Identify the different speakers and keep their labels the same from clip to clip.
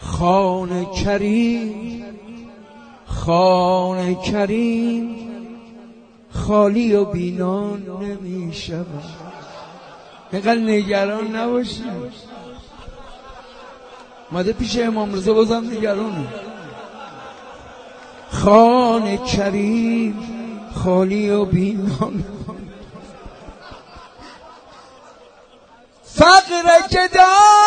Speaker 1: خان کریم خالی و بینان نمی شود. اینقدر نگران نباشی. ماده پیش امام رضا بازم نگرانه. خان کریم خالی و بینان، فقر گدا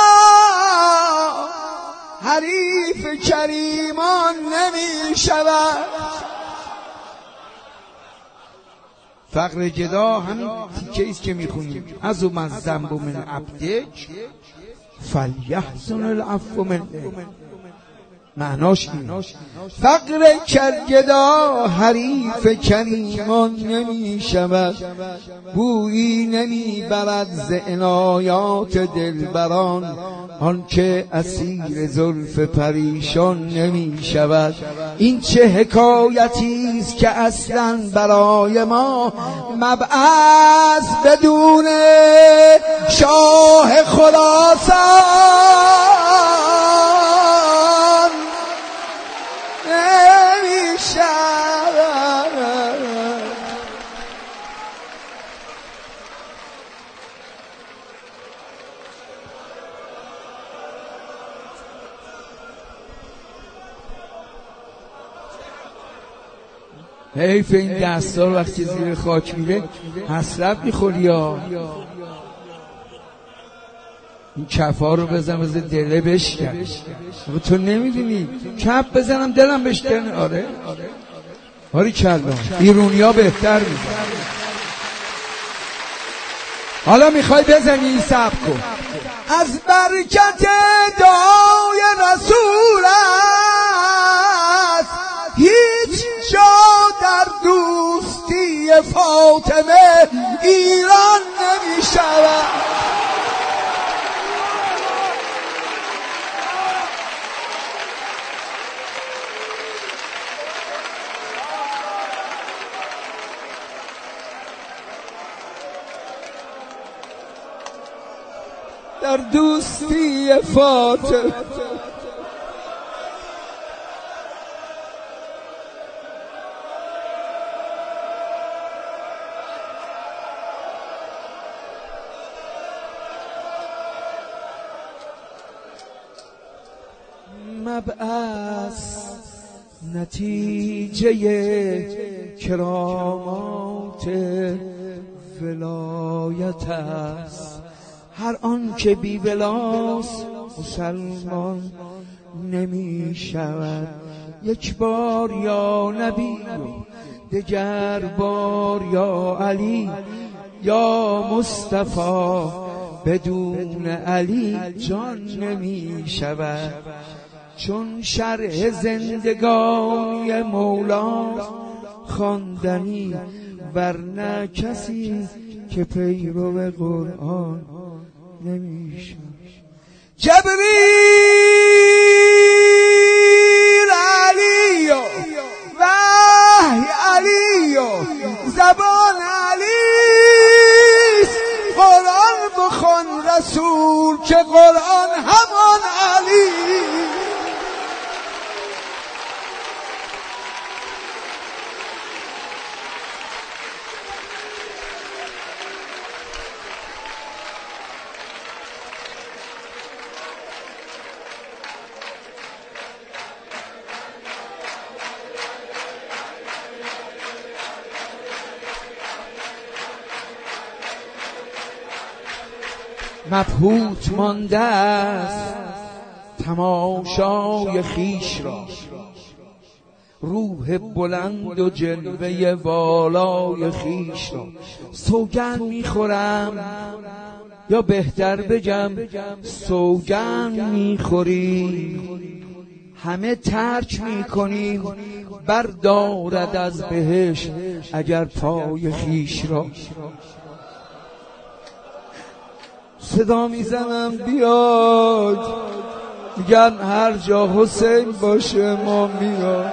Speaker 1: حریف کریمان نمی شود. فقر گدا همین تیکه ایست که میخونیم از او من ذنب من عبدک فلیحسن العفو منه. معناش این فقر گدا حریف کریمان نمی شود، بویی نمی برد ز عنایات دلبران، آنکه اسیر زلف پریشان نمی شود. این چه حکایتی است که اصلا برای ما مبعث بدون شاه خراسان نمی شود. حیف این دستار وقتی زیر خاک میره حسرت میخوری. یا این کفا رو بزن دله بشکن. تو نمیدونی کف بزنم دلم بشکن. آره کلا ایرونیا بهتر میزن. حالا میخوای بزنی صبر کن. از برکت دعای رسول است هیچ جا در دوستی فاطمه ایران نمی شود. در دوستی فاطمه مبعث نتیجه کرامات ولایت است. هر آن که بی ولاست مسلمان نمی شود. یک بار یا نبی دگر بار یا علی یا مصطفی بدون علی جان نمی شود. چون شرح زندگانی مولاست خواندنی، ورنه کسی که پیرو قرآن نمیشه. جبریل علی وحی علی زبان علی، قرآن بخوان رسول که قرآن همان علی. مبهوت مانده است تماشای خیش را، روح بلند و جلوه والای خیش را. سوگند میخورم یا بهتر بگم سوگند میخوری، همه ترک میکنیم بردارد از بهشت اگر پای خیش را. صدا میزنم بیاد، میگن هر جا حسین باشه ما میاد.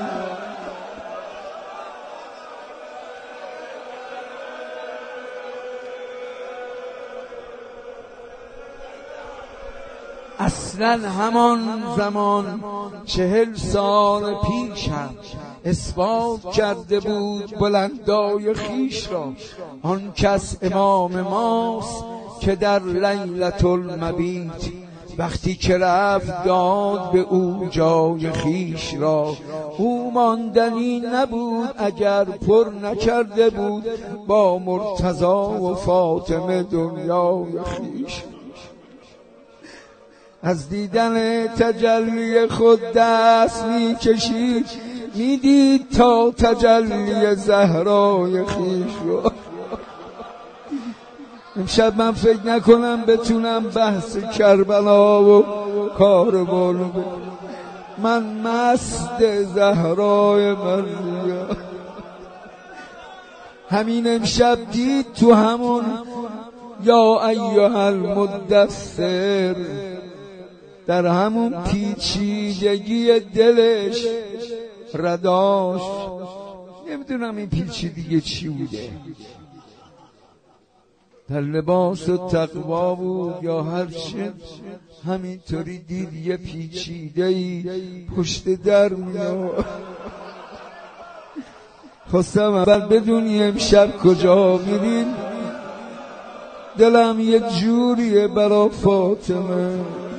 Speaker 1: اصلا همان زمان 40 سال پیشم اثبات کرده بود بلندای خیش را. آن کس امام ماست که در لیلة المبیت وقتی که رفت داد به او جای خیش را. او ماندنی نبود اگر پر نکرده بود با مرتضی و فاطمه دنیای خیش. از دیدن تجلی خود دست می کشید، می دید تا تجلی زهرای خیش رو. امشب من فکر نکنم بتونم بحث کربلا و کاربالو بکنم. من مست زهرای مرزیه. همین امشب دید تو همون یا ایها المدثر، در همون پیچیدگی دلش رداش، نمیدونم این پیچیدگی چی بوده، در لباس و تقوا بود یا هر چه، همینطوری دید یه پیچیده‌ای پشت در میاد. خواستم اول بدونی امشب کجا میرین، دلم یه جوریه برا فاطمه.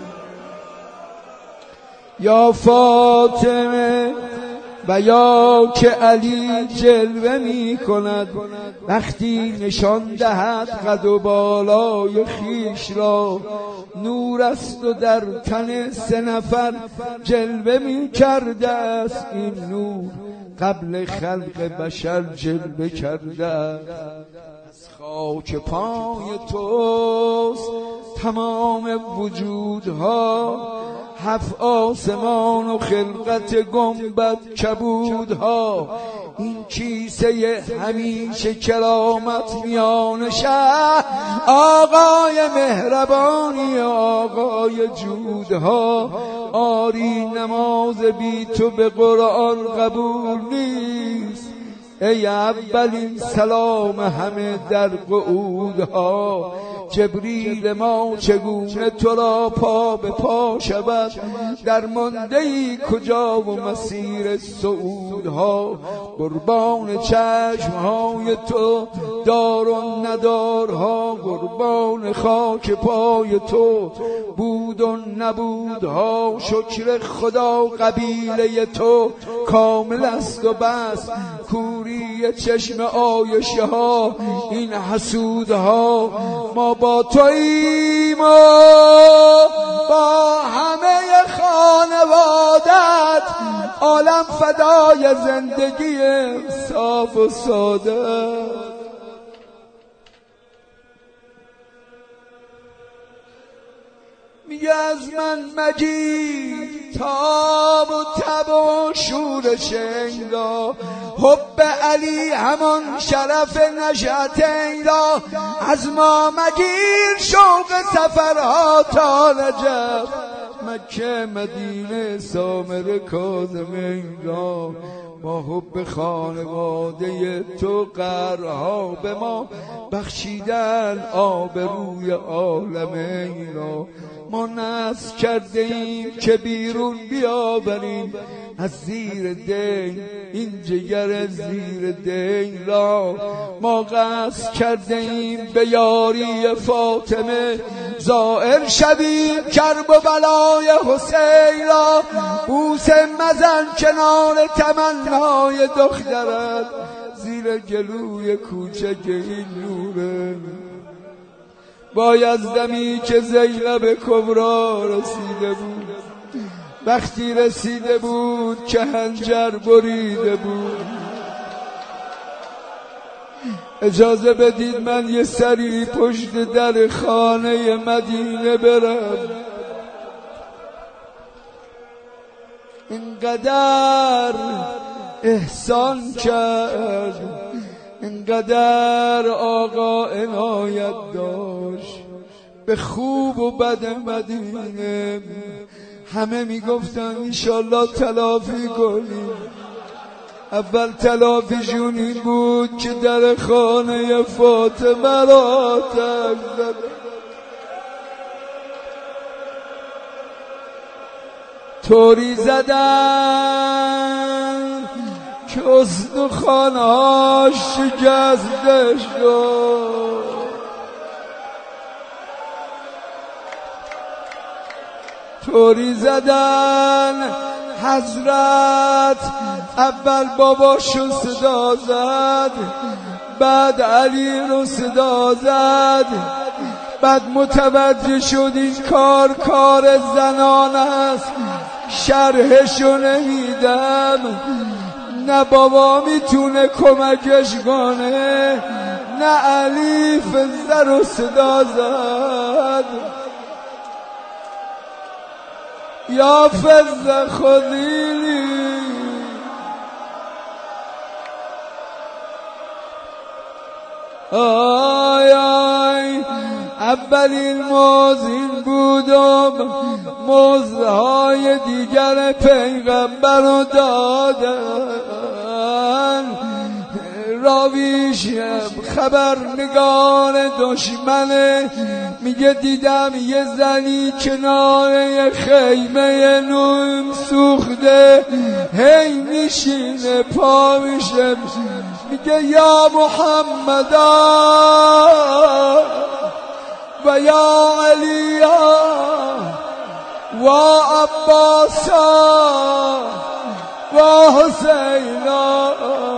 Speaker 1: یا فاطمه و یا که علی جلوه می کند وقتی نشان دهد قد و بالای خیش را. نور است و در تن 3 نفر جلوه می کرده است، این نور قبل خلق بشر جلوه کرده است. از خاک پای توست تمام وجودها، 7 آسمان و خلقت گنبد کبودها. این کیسه همیشه کرامت میان شهر، آقای مهربانی آقای جودها. آری نماز بی تو به قرآن قبول نیست، ای اولین سلام همه در قعودها. جبریل ما چگونه تو را پا به پا شود، در مانده‌ای کجا و مسیر صعودها. قربان چشمهای تو دار و ندارها، قربان خاک پای تو بود و نبودها. شکر خدا قبیله تو کامل است و بس، کوری چشم آیشه ها این حسودها. ما با توییم و با همه خانوادت، عالم فدای زندگی صاف و ساده. میگه از من مگیر تاب و تب و شور شنگا، حب علی همان شرف نشأتین را. از ما مگیر شوق سفرها تا نجف، مکه مدینه سامر کاظمین را. با حب خانواده تو قرها به ما بخشیدن آبروی عالمین را. ما نذر کرده ایم که بیرون بیاوریم از زیر دین این جگر زیر دین را. ما قصد کرده ایم به یاری فاطمه زائر شویم کرب و بلای حسین را. بوسه مزن کنار تمنای دخترت، زیر گلوی کوچک این نوره. بایزدمی که زینب کبرا رسیده بود، وقتی رسیده بود که خنجر بریده بود. اجازه بدید من یه سری پشت در خانه مدینه برم. اینقدر احسان کرد، اینقدر آقا عنایت داشت به خوب و بد مدینه. همه میگفتن انشالله تلافی کنیم. اول تلافیشون این بود که در خانه فاطمه را آتش زدن. طوری زدن که استخوان‌هاش شکسته شد. طوری زدن حضرت اول باباشو صدا زد، بعد علی رو صدا زد، بعد متوجه شد این کار زنان است، شرحشو نمیدم، نه بابا میتونه کمکش کنه، نه علی فزه رو صدا زد. یا فزه خلیلی آی آی، اولین موزین بودم، موزهای دیگر پیغمبر رو دادن. راویش خبرنگار دشمنه، میگه دیدم یه زنی کنار یه خیمه نون سوخته، هی میشینه پا میشه، میگه یا محمدا و یا علیا و عباسا و حسینا.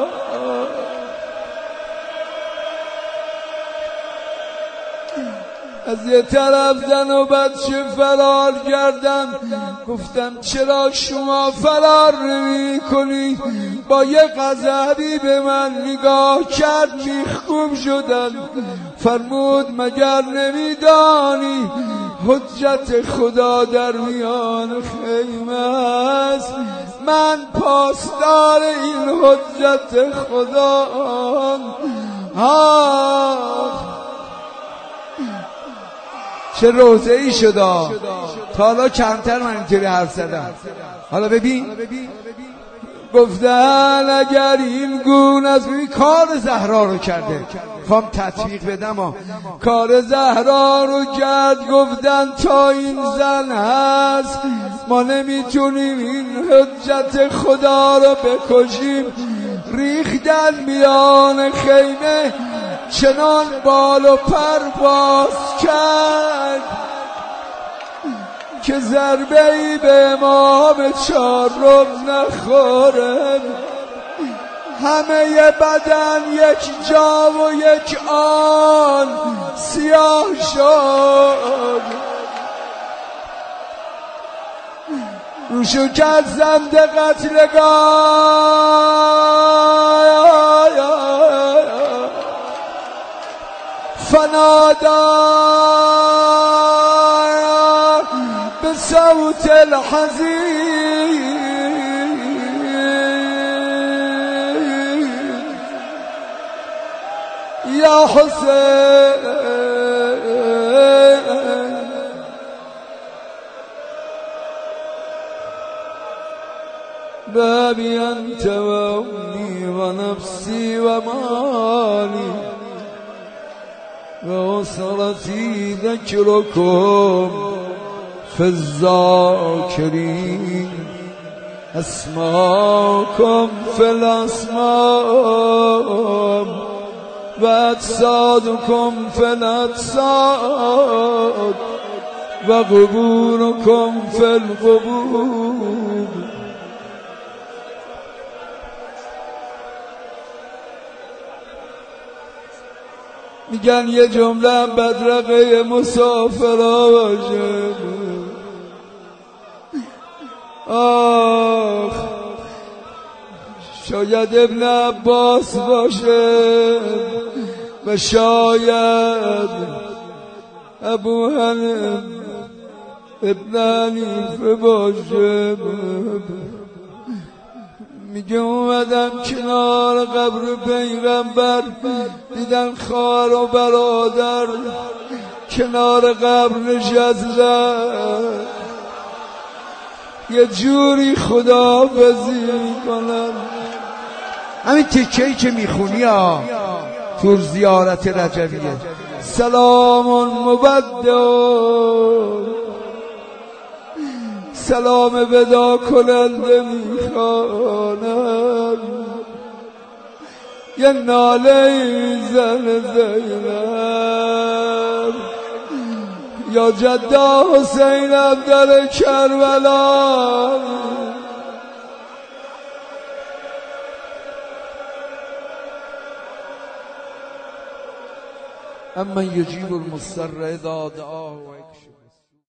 Speaker 1: از یه طرف زن و بچه فرار کردن، گفتم چرا شما فرار نمی کنی؟ با یه غضبی به من نگاه کرد، میخکوب شدن. فرمود مگر نمیدانی حجت خدا در میان خیمه است؟ من پاسدار این حجت خدا. چه روزه ای شده، تا حالا کمتر من اینطوری حرف زدم. حالا ببین گفتن اگر این گونه از کار زهرا رو کرده، خوام تطبیق بدم کار زهرا رو کرد، گفتن تا این زن هست ما نمیتونیم این حجت خدا رو بکشیم. ریختن میان خیمه، چنان بال و پر باز کرد که ضربه‌ای به امام چهارم نخوره. همه بدن یک جا و یک آن سیاه شد، روشو کرد زند قتلگاه. فنادا بصوت الحزين يا حسين بابي أنت وأمي ونفسي ومالي وأسرتي ذكركم في الذاكرين، أسماءكم في الأسماء وأجسادكم في الأجساد وقبوركم في القبور. میگن یه جمله بدرقه مسافرها باشه. آخ شاید ابن عباس باشه و شاید ابو حنیفه ابن حنیفه باشه. میگه اومدم کنار قبر پیغمبر، دیدن خواهر و برادر کنار قبر نشستن، یه جوری خداحافظی میکنن. همین تکه‌ای که میخونی تو زیارت رجبیه، سلام مبدل سلام ودا کننده میخوانم، یه ناله زن زینب یا جده حسینم در کربلا. اما یجیب المضطر اذا دعاه و یکشف